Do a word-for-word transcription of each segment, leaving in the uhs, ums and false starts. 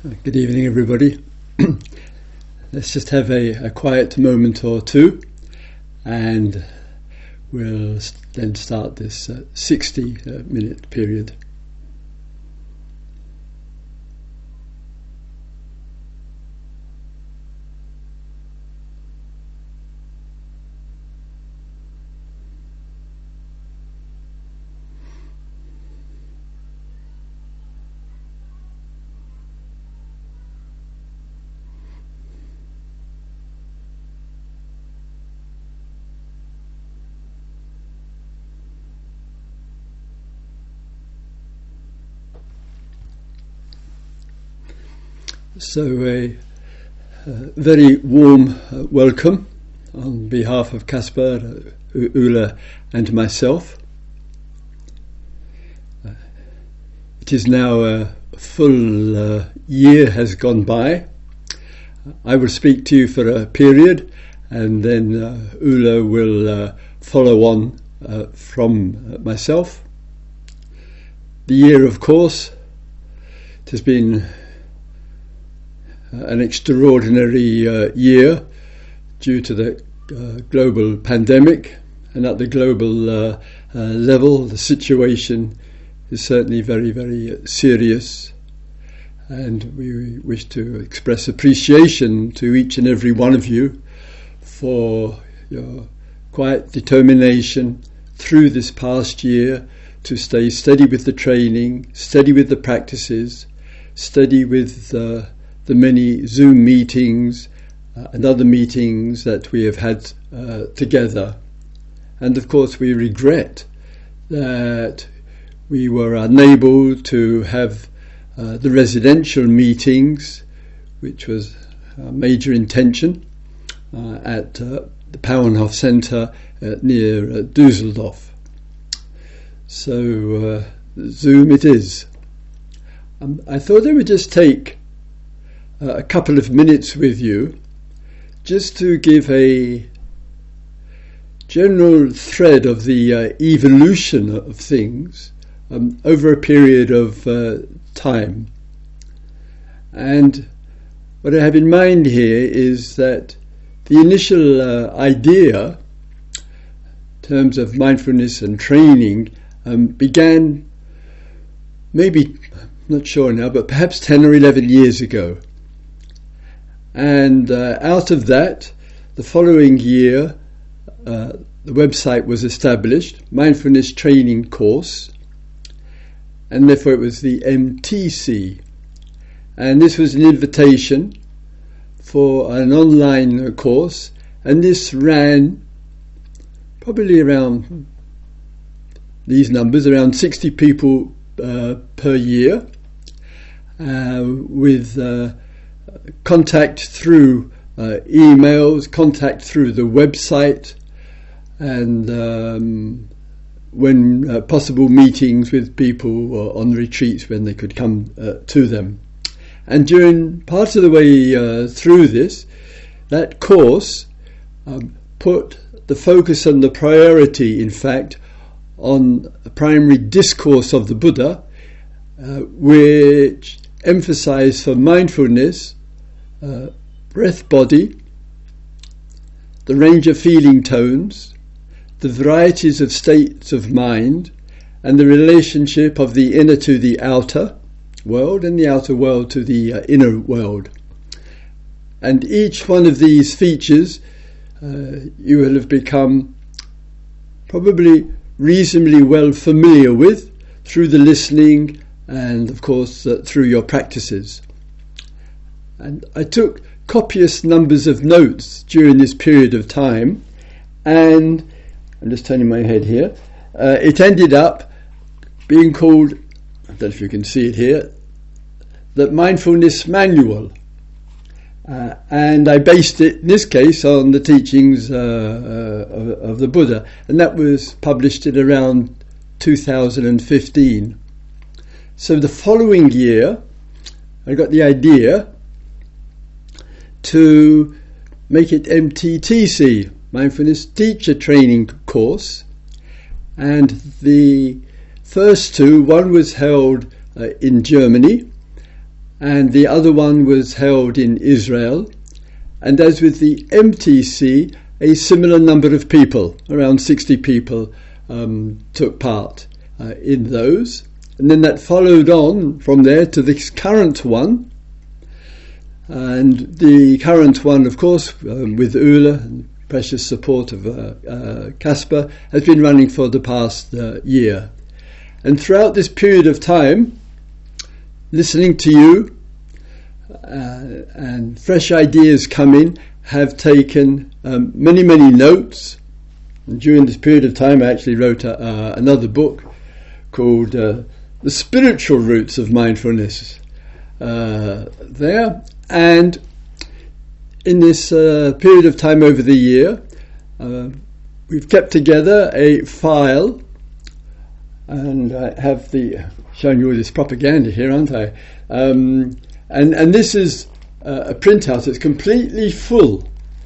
Good evening, everybody. Let's just have a, a quiet moment or two, and we'll then start this uh, sixty minute period. So a, a very warm uh, welcome on behalf of Caspar, uh, Ula and myself. Uh, it is now a full uh, year has gone by. I will speak to you for a period, and then uh, Ula will uh, follow on uh, from uh, myself. The year, of course, it has been an extraordinary uh, year due to the uh, global pandemic, and at the global uh, uh, level the situation is certainly very, very serious, and we wish to express appreciation to each and every one of you for your quiet determination through this past year to stay steady with the training, steady with the practices, steady with uh, the many Zoom meetings uh, and other meetings that we have had uh, together. And of course we regret that we were unable to have uh, the residential meetings, which was a major intention, uh, at uh, the Pauenhof Centre uh, near uh, Dusseldorf. So uh, Zoom it is. Um, I thought I would just take Uh, a couple of minutes with you just to give a general thread of the uh, evolution of things um, over a period of uh, time. And what I have in mind here is that the initial uh, idea in terms of mindfulness and training um, began maybe, I'm not sure now, but perhaps ten or eleven years ago. And uh, out of that, the following year, uh, the website was established, Mindfulness Training Course, and therefore it was the M T C. And this was an invitation for an online course, and this ran probably around these numbers, around sixty people uh, per year, uh, with Uh, contact through uh, emails, contact through the website, and um, when uh, possible meetings with people on retreats when they could come uh, to them. And during part of the way uh, through this, that course um, put the focus and the priority, in fact, on a primary discourse of the Buddha, uh, which emphasized for mindfulness Uh, breath, body, the range of feeling tones, the varieties of states of mind, and the relationship of the inner to the outer world and the outer world to the uh, inner world. And each one of these features uh, you will have become probably reasonably well familiar with through the listening and of course uh, through your practices. And I took copious numbers of notes during this period of time, and I'm just turning my head here, uh, it ended up being called, I don't know if you can see it here, the Mindfulness Manual. Uh, and I based it, in this case, on the teachings uh, uh, of, of the Buddha, and that was published in around two thousand fifteen. So the following year, I got the idea to make it M T T C, Mindfulness Teacher Training Course, and the first two, one was held uh, in Germany, and the other one was held in Israel. And as with the M T C, a similar number of people, around sixty people, um, took part uh, in those. And then that followed on from there to this current one. And the current one, of course, um, with Ula and precious support of uh, uh, Caspar, has been running for the past uh, year. And throughout this period of time, listening to you uh, and fresh ideas come in, have taken um, many, many notes. And during this period of time, I actually wrote a, uh, another book called uh, The Spiritual Roots of Mindfulness uh, there. And in this uh, period of time over the year, uh, we've kept together a file, and I have the showing you all this propaganda here, aren't I? Um, and and this is uh, a printout that's completely full,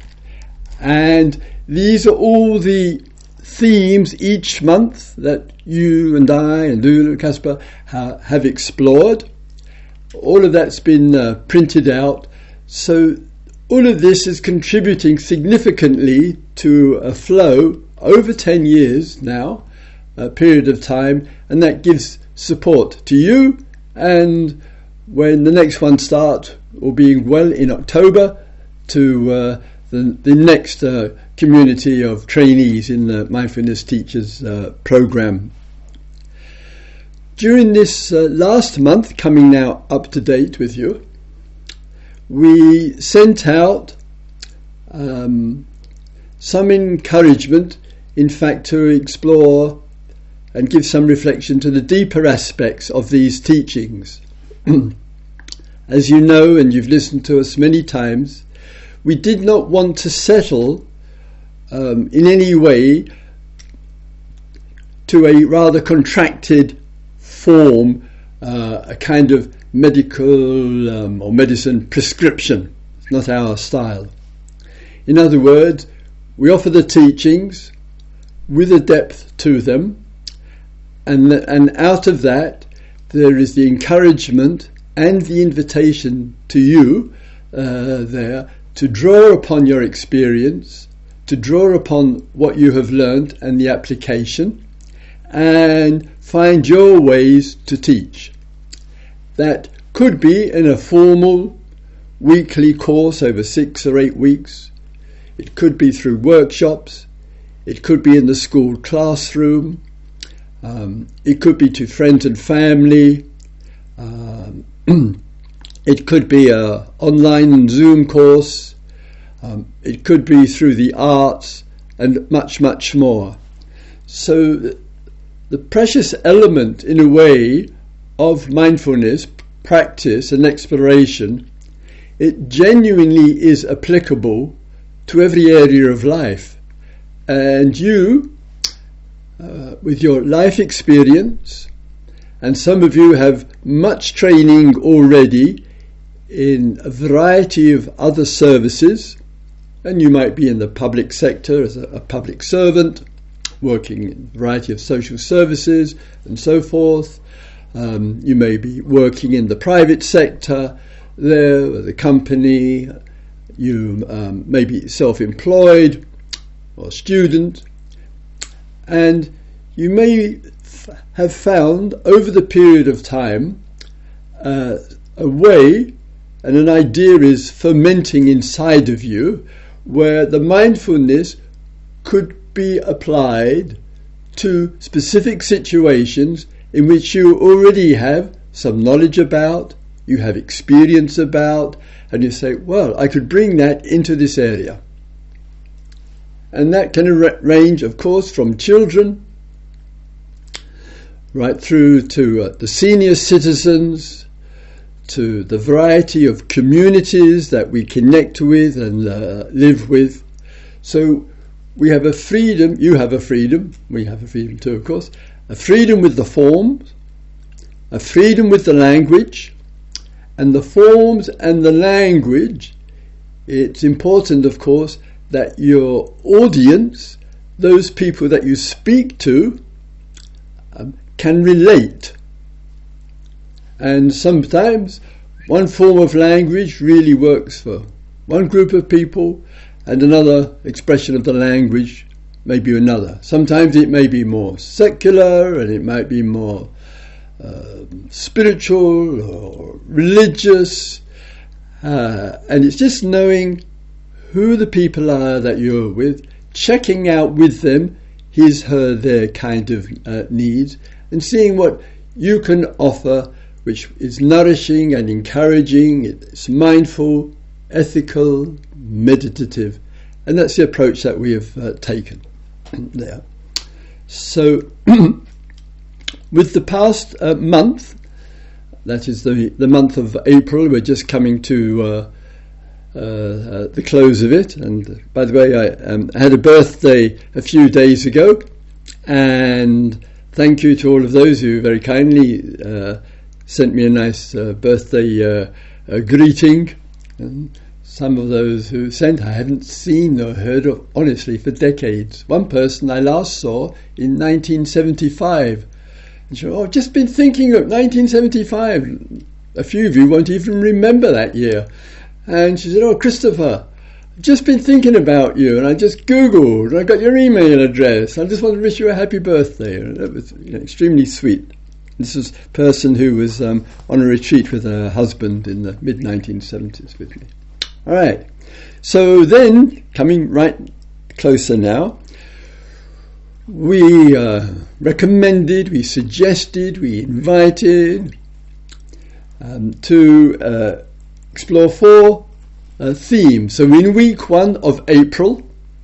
and these are all the themes each month that you and I and Lula and Caspar ha- have explored. All of that's been uh, printed out, so all of this is contributing significantly to a flow over ten years now, a period of time, and that gives support to you. And when the next one starts, or being well in October, to uh, the, the next uh, community of trainees in the Mindfulness Teachers uh, program. During this uh, last month, coming now up to date with you, we sent out um, some encouragement, in fact, to explore and give some reflection to the deeper aspects of these teachings. As you know, and you've listened to us many times, we did not want to settle um, in any way to a rather contracted form, uh, a kind of medical um, or medicine prescription. It's not our style. In other words, we offer the teachings with a depth to them, and and out of that there is the encouragement and the invitation to you uh, there to draw upon your experience, to draw upon what you have learned and the application, and find your ways to teach. That could be in a formal weekly course over six or eight weeks. It could be through workshops. It could be in the school classroom. Um, it could be to friends and family. Um, it could be an online Zoom course. Um, it could be through the arts and much, much more. So the precious element, in a way, of mindfulness practice and exploration, it genuinely is applicable to every area of life. And you, uh, with your life experience, and some of you have much training already in a variety of other services, and you might be in the public sector as a, a public servant, working in a variety of social services and so forth. Um, you may be working in the private sector there, with a company. You um, may be self-employed or student, and you may f- have found over the period of time uh, a way, and an idea is fermenting inside of you, where the mindfulness could be applied to specific situations in which you already have some knowledge about, you have experience about, and you say, well, I could bring that into this area. And that can range, of course, from children right through to uh, the senior citizens, to the variety of communities that we connect with and uh, live with. So we have a freedom, you have a freedom, we have a freedom too, of course, a freedom with the forms, a freedom with the language, and the forms and the language, it's important, of course, that your audience, those people that you speak to, um, can relate. And sometimes one form of language really works for one group of people, and another expression of the language may be another. Sometimes it may be more secular, and it might be more uh, spiritual or religious, uh, and it's just knowing who the people are that you're with, checking out with them his, her, their kind of uh, needs, and seeing what you can offer, which is nourishing and encouraging, it's mindful, ethical, meditative, and that's the approach that we have uh, taken there. So, with the past uh, month, that is the the month of April, we're just coming to uh, uh, uh, the close of it. And by the way, I um, had a birthday a few days ago, and thank you to all of those who very kindly uh, sent me a nice uh, birthday uh, uh, greeting. And some of those who sent I haven't seen or heard of, honestly, for decades. One person I last saw in nineteen seventy-five. And she said, oh, I've just been thinking of nineteen seventy-five. A few of you won't even remember that year. And she said, oh, Christopher, I've just been thinking about you, and I just Googled, and I got your email address. I just want to wish you a happy birthday. And that was, you know, extremely sweet. This was a person who was um, on a retreat with her husband in the mid nineteen seventies with me. All right. So then, coming right closer now, we uh, recommended, we suggested, we invited um, to uh, explore four uh, themes. So in week one of April,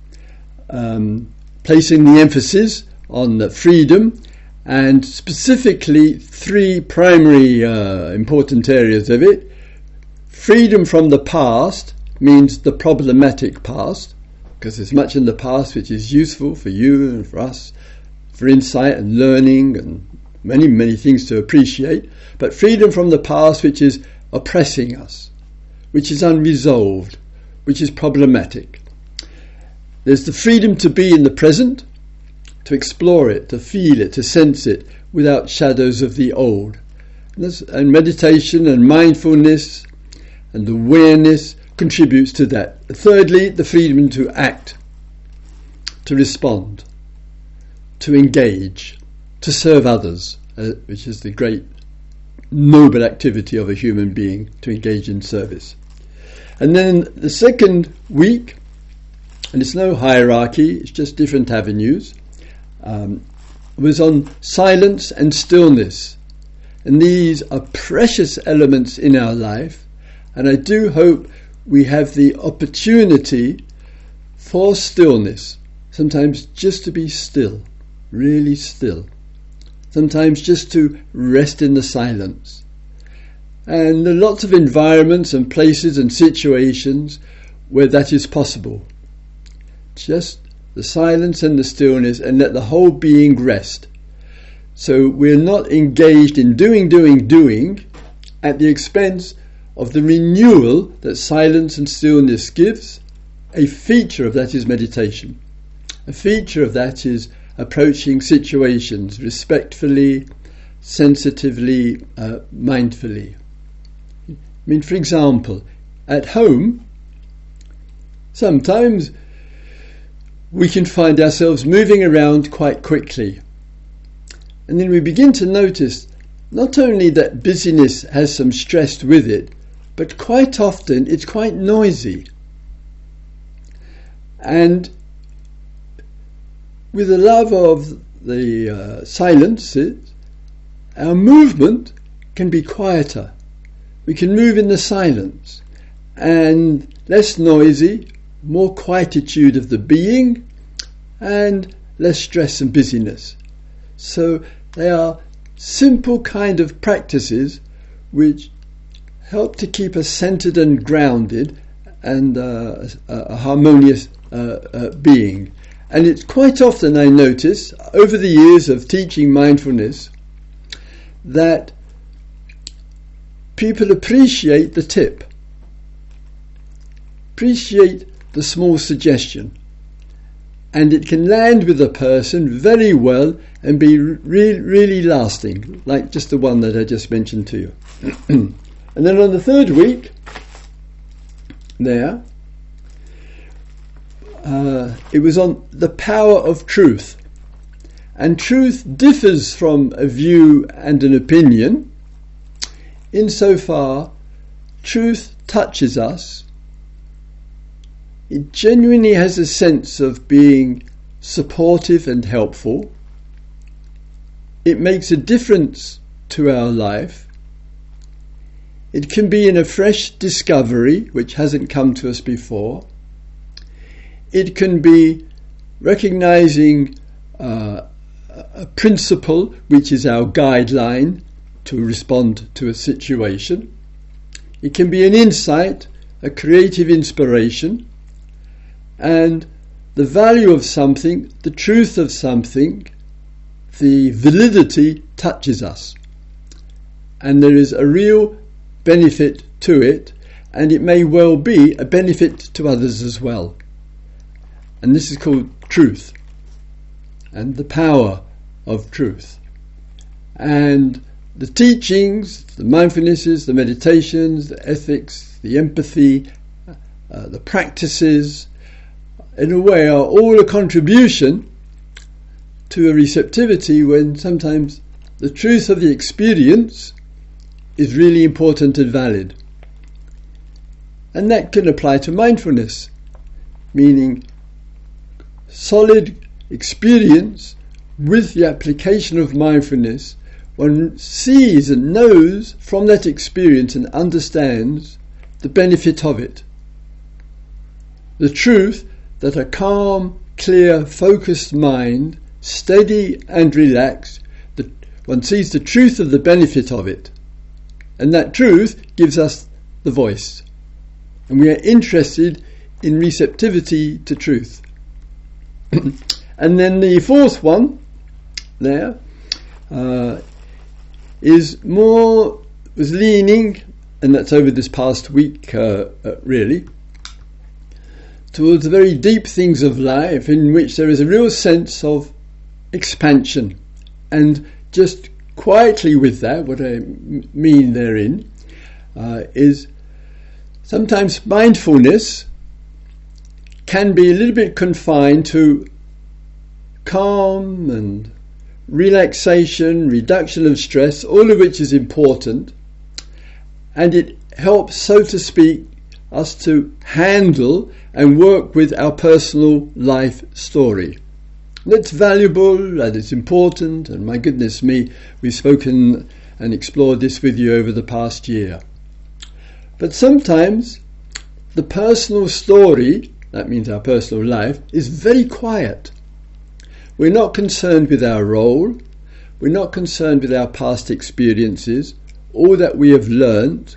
um, placing the emphasis on the freedom, and specifically three primary uh, important areas of it. Freedom from the past means the problematic past, because there's much in the past which is useful for you and for us, for insight and learning and many, many things to appreciate. But freedom from the past which is oppressing us, which is unresolved, which is problematic. There's the freedom to be in the present, to explore it, to feel it, to sense it, without shadows of the old. And, this, and meditation and mindfulness and awareness contributes to that. Thirdly, the freedom to act, to respond, to engage, to serve others, uh, which is the great noble activity of a human being, to engage in service. And then the second week, and it's no hierarchy, it's just different avenues, um, was on silence and stillness. And these are precious elements in our life, and I do hope we have the opportunity for stillness, sometimes just to be still, really still, sometimes just to rest in the silence. And there are lots of environments and places and situations where that is possible. Just the silence and the stillness, and let the whole being rest. So we're not engaged in doing, doing, doing at the expense of the renewal that silence and stillness gives. A feature of that is meditation. A feature of that is approaching situations respectfully, sensitively, uh, mindfully. I mean, for example, at home, sometimes we can find ourselves moving around quite quickly. And then we begin to notice not only that busyness has some stress with it, but quite often it's quite noisy. And with the love of the uh, silences, our movement can be quieter. We can move in the silence, and less noisy, more quietude of the being, and less stress and busyness. So they are simple kind of practices which help to keep us centered and grounded and uh, a, a harmonious uh, uh, being. And it's quite often, I notice, over the years of teaching mindfulness, that people appreciate the tip, appreciate the small suggestion, and it can land with a person very well and be re- really lasting, like just the one that I just mentioned to you. And then on the third week, there, uh, it was on the power of truth. And truth differs from a view and an opinion insofar truth touches us. It genuinely has a sense of being supportive and helpful. It makes a difference to our life. It can be in a fresh discovery which hasn't come to us before. It can be recognizing uh, a principle which is our guideline to respond to a situation. It can be an insight, a creative inspiration, and the value of something, the truth of something, the validity touches us. And there is a real benefit to it, and it may well be a benefit to others as well. And this is called truth and the power of truth. And the teachings, the mindfulnesses, the meditations, the ethics, the empathy, uh, the practices, in a way are all a contribution to a receptivity when sometimes the truth of the experience is really important and valid. And that can apply to mindfulness, meaning solid experience with the application of mindfulness. One sees and knows from that experience and understands the benefit of it. The truth that a calm, clear, focused mind, steady and relaxed, the, one sees the truth of the benefit of it. And that truth gives us the voice. And we are interested in receptivity to truth. And then the fourth one there uh, is more, was leaning, and that's over this past week uh, uh, really, towards the very deep things of life in which there is a real sense of expansion. And just quietly with that, what I m- mean therein uh, is sometimes mindfulness can be a little bit confined to calm and relaxation, reduction of stress, all of which is important, and it helps, so to speak, us to handle and work with our personal life story. That's valuable and it's important, and my goodness me, we've spoken and explored this with you over the past year. But sometimes the personal story, that means our personal life, is very quiet. We're not concerned with our role, we're not concerned with our past experiences, all that we have learned,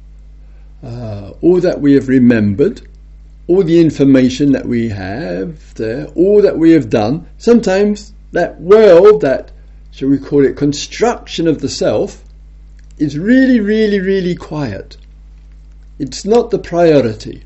uh, all that we have remembered, all the information that we have there, all that we have done. Sometimes that world, that, shall we call it, construction of the self, is really, really, really quiet. It's not the priority.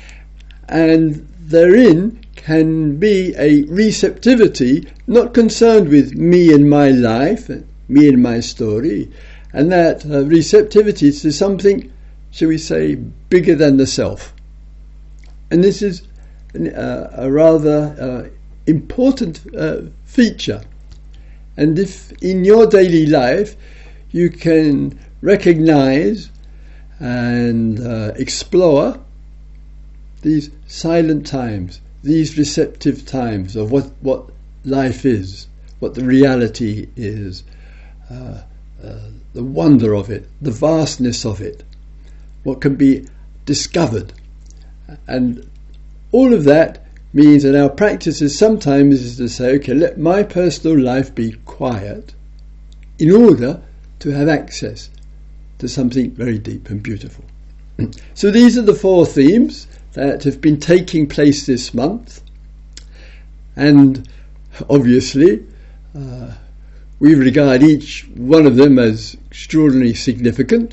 And therein can be a receptivity, not concerned with me and my life, me and my story, and that uh, receptivity to something, shall we say, bigger than the self. And this is uh, a rather uh, important uh, feature. And if in your daily life you can recognize and uh, explore these silent times, these receptive times of what, what life is, what the reality is, uh, uh, the wonder of it, the vastness of it, what can be discovered. And all of that means that our practice is sometimes is to say, okay, let my personal life be quiet in order to have access to something very deep and beautiful. So these are the four themes that have been taking place this month, and obviously uh, we regard each one of them as extraordinarily significant,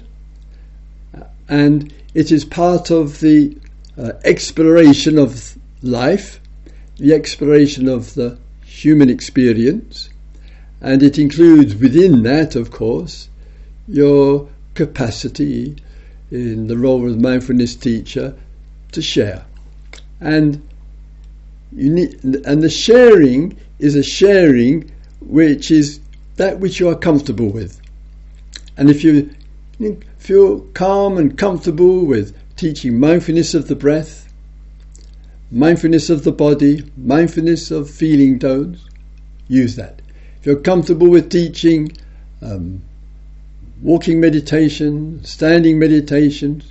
and it is part of the uh, exploration of life, the exploration of the human experience, and it includes within that, of course, your capacity, in the role of mindfulness teacher to share. And you need, and the sharing is a sharing which is that which you are comfortable with. And if you feel calm and comfortable with teaching mindfulness of the breath, mindfulness of the body, mindfulness of feeling tones, use that. If you're comfortable with teaching um, walking meditation, standing meditations,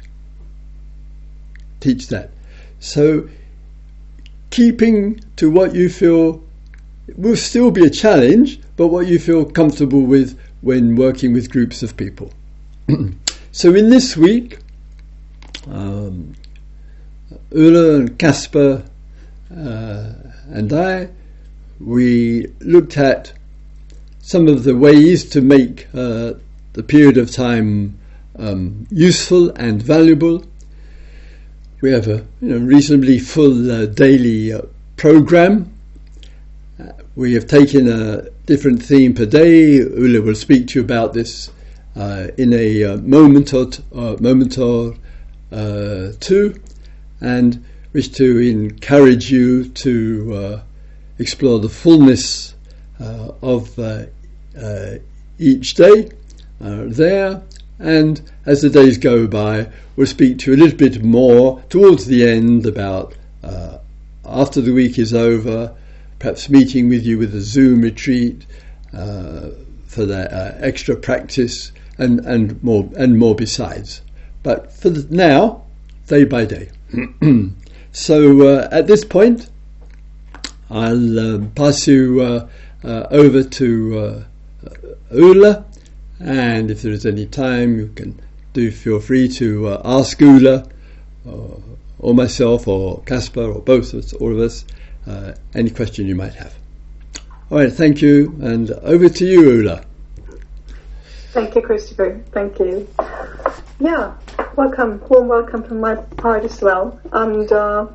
teach that. So keeping to what you feel will still be a challenge, but what you feel comfortable with when working with groups of people. So in this week, um, Ulla and Casper uh, and I, we looked at some of the ways to make uh, the period of time um, useful and valuable. We have a you know, reasonably full uh, daily uh, program. Uh, we have taken a different theme per day. Ulla will speak to you about this uh, in a uh, moment or t- uh, moment or uh, two, and wish to encourage you to uh, explore the fullness uh, of uh, uh, each day uh, there. And as the days go by, we'll speak to you a little bit more towards the end about uh, after the week is over, perhaps meeting with you with a Zoom retreat uh, for that uh, extra practice and, and more and more besides. But for the, now, day by day. So uh, at this point, I'll um, pass you uh, uh, over to uh, Ulla. And if there is any time, you can do feel free to uh, ask Ulla or, or myself or Casper or both of us, all of us, uh, any question you might have. All right, thank you, and over to you, Ulla. Thank you, Christopher. Thank you. Yeah, welcome, warm welcome from my part as well. And uh,